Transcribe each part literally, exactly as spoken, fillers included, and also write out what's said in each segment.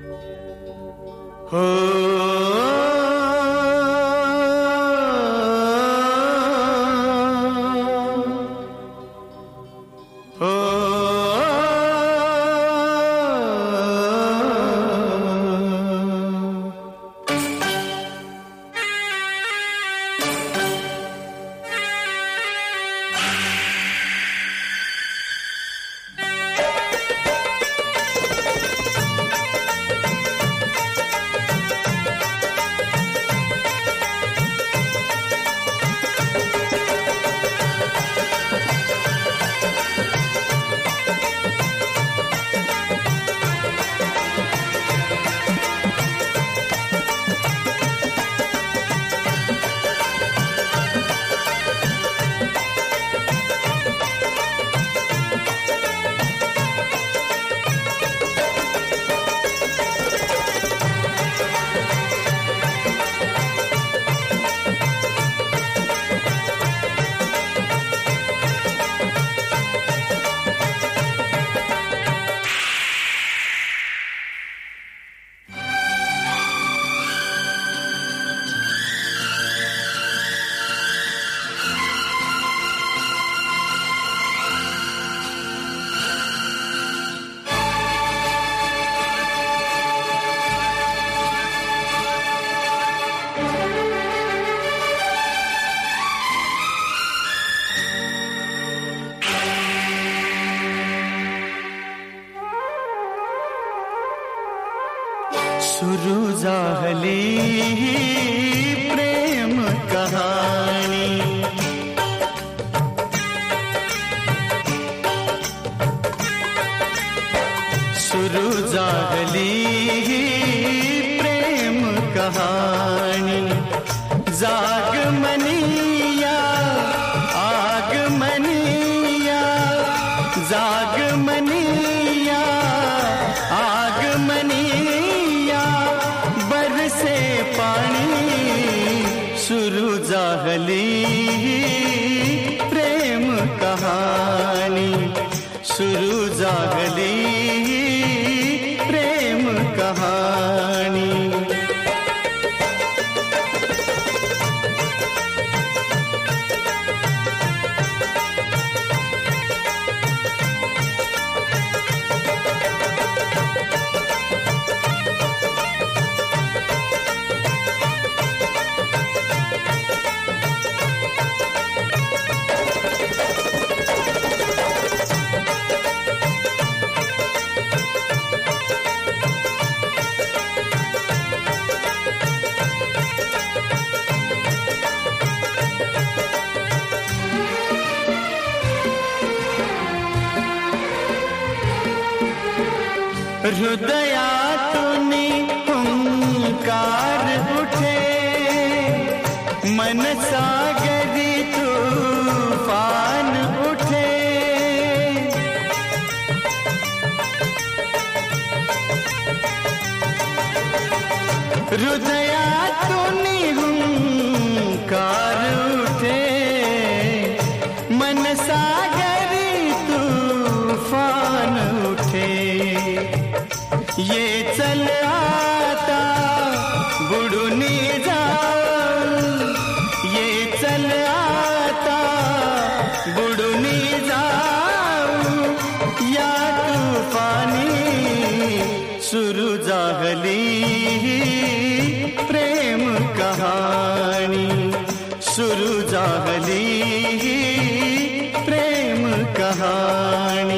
सुरू झाली प्रेम कहाणी, सुरू झाली प्रेम कहाणी, जाग मनिया आग मनिया, जाग मनिया आग मनिया, बरसे पानी सुरू झाली प्रेम कहानी, सुरू झाली प्रेम कहानी। हृदयातून हुंकार उठे, मन सागरी तूफान उठे, हृदयातून हुंकार उठे, मन सागरी तूफान उठे, ये चल आता बुडूनी जाऊ, ये चल आता बुडूनी जाऊ, या तूफानी सुरू झाली प्रेम कहानी, सुरू झाली प्रेम कहानी।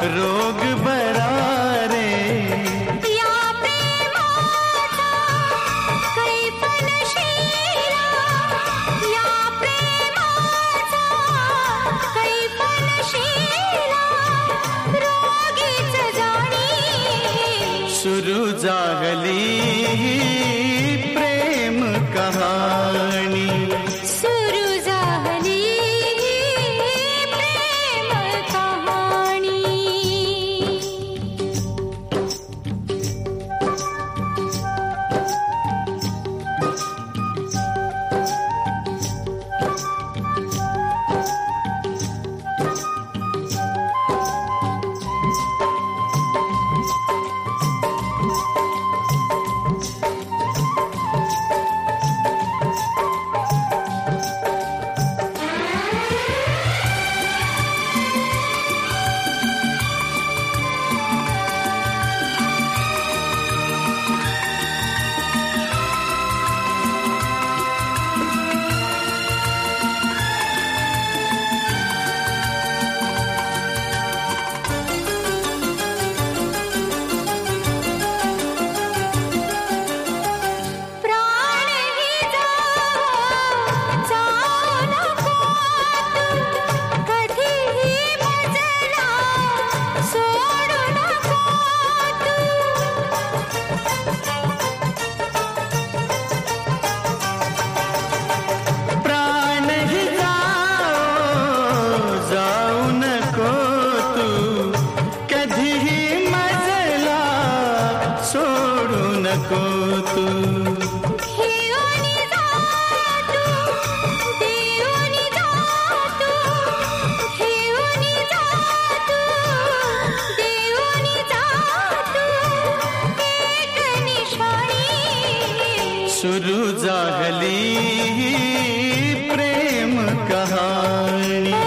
रोग बरा रे. या प्रेमाचा कैपण शिला, या प्रेमाचा कैपण शिला, रोगीच जाणी सुरू झाली प्रेम कहाणी. सुरू झाली प्रेम कहाणी. नको तू. घेऊन जा तू, देऊन जा तू, घेऊन जा तू, देऊन जा तू, एक निशाणी सुरू झाली प्रेम कहाणी.